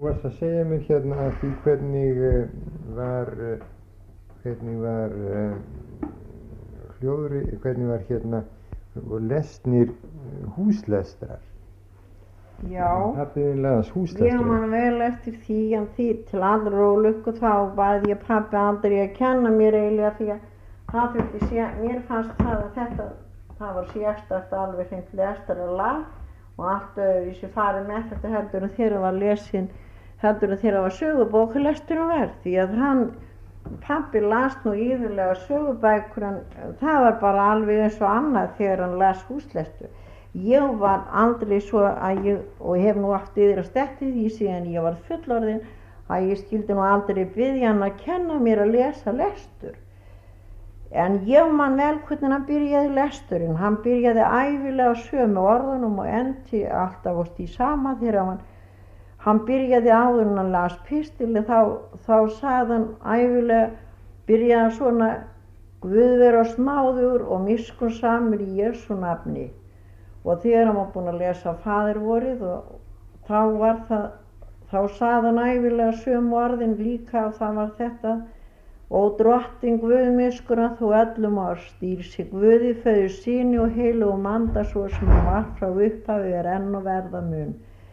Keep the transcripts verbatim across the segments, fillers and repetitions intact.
Þú varst að segja mér hérna að því hvernig var, hvernig var hljóðri, hvernig var hérna lesnir húslestrar. Já, ég man vel eftir því en því til allra ólukku þá bað ég pabbi aldrei að kenna mér eiginlega því að það þurfti sé, mér fannst það að þetta, það var sérstakt alveg hreint lestarlag og allt öðruvísi farið með þetta heldur en þegar var lesin, heldur en þegar var sögubókalesturinn verð því að hann, pabbi las nú íðurlega sögubækur en það var bara alveg eins og annað þegar hann las húslestur. Ég var aldrei svo að ég, og hef nú átt yfir að stetti því síðan ég var fullorðin, að ég skildi nú aldrei biðja hann að kenna mér að lesa lestur. En ég man vel hvernig hann byrjaði lesturinn, hann byrjaði ævilega sömu orðunum og endi alltaf oft í sama þegar hann, hann byrjaði áður en hann las pistili, þá, þá sagði hann ævilega, byrjaði hann svona, Guð vera smáður og miskunnsamur í Jesú nafni. Og þegar hann var búinn að lesa faðirvorið og þá var það, þá sagði hann ævilega sömu orðin líka og það var þetta og drottin Guð miskunna þú öllum orð stýr sig Guði föður síni og heilugum anda svo sem hann var frá upphafi er enn og verða mun.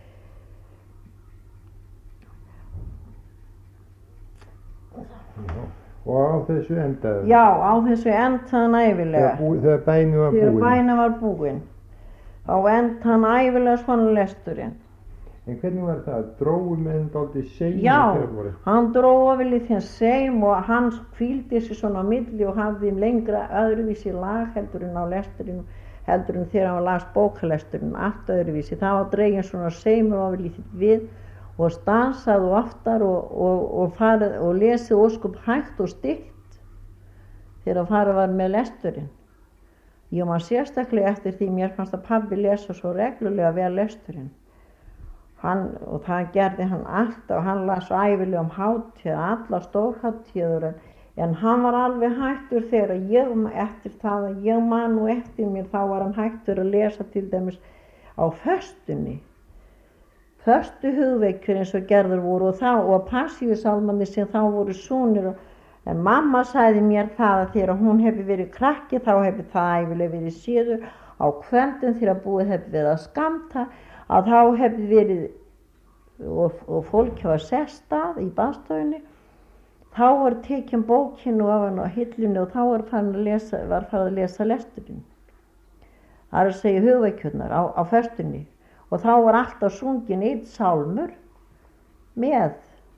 Og á þessu endaði? Já, á þessu endaði hann ævilega. Þegar bænin var búin? Þegar bænin var búin. Þá enda hann ævilega svona lesturinn. En hvernig var það? Dróu menn dálítið seim? Já, hann dróa vel í þeim seim og hann hvíldi sig svona á milli og hafði lengra öðruvísi lag heldur en á lesturinn, heldur en þegar hann las bókalesturinn, allt öðruvísi. Það var dregin svona seimur og vel í þitt við og stansað og aftar og, og, og, farið, og lesið óskup hægt og stillt þegar farið var með lesturinn. Ég man sérstaklega eftir því mér fannst að pabbi lesa svo reglulega vel lesturinn. Hann, og það gerði hann alltaf, hann las ævilega um hátíð, alla stórhátíður, en, en hann var alveg hættur þegar ég, eftir það að ég man og eftir mér, þá var hann hættur að lesa til dæmis á föstunni. Föstu hugveikjur eins og gerður voru og þá, og passíusálmarnir sem þá voru súnir og en mamma sagði mér það að þegar hún hefði verið krakki þá hefði það ævilega verið síður á kvöldin þegar búið hefði verið að skamta að þá hefði verið og, og fólk hafa sest að í baðstofunni þá var tekin bókinu af hann á hillunni og þá var farin að lesa, var farin að lesa lesturinn. Það er að segja hugveikjurnar á, á föstunni og þá var alltaf sungin einn sálmur með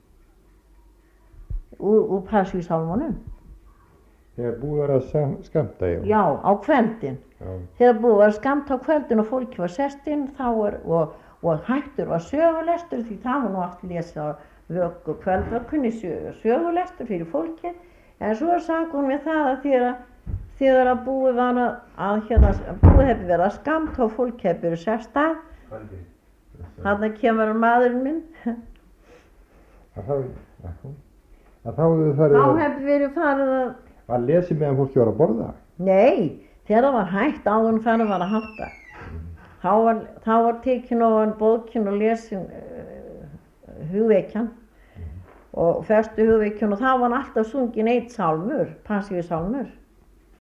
úr, úr passíusálmunum. Þegar búið var að skamta, já? Já, á kvöldin. Já. Þegar búið var að skamta á kvöldin og fólki var sest inn þá var, og, og hættur var sögulestur því það var nú allt lesa vöku kvöld var kunni sög, sögulestur fyrir fólki en svo sagði hún mér það að þegar, þegar að búið var að, að hérna, búið hefði verið að skamta og fólki hefði verið sest að þarna kemur maðurinn minn að þá að þá hefði farið þá hefði verið farið að að lesi meðan fólki var að borða? Nei, þegar það var hægt áður en farið var að hátta mm. þá var, þá var tekin ofan bókin og lesin uh, hugveikjan mm. og festu hugveikjan og þá var alltaf sungin eitt sálmur, passíusálmur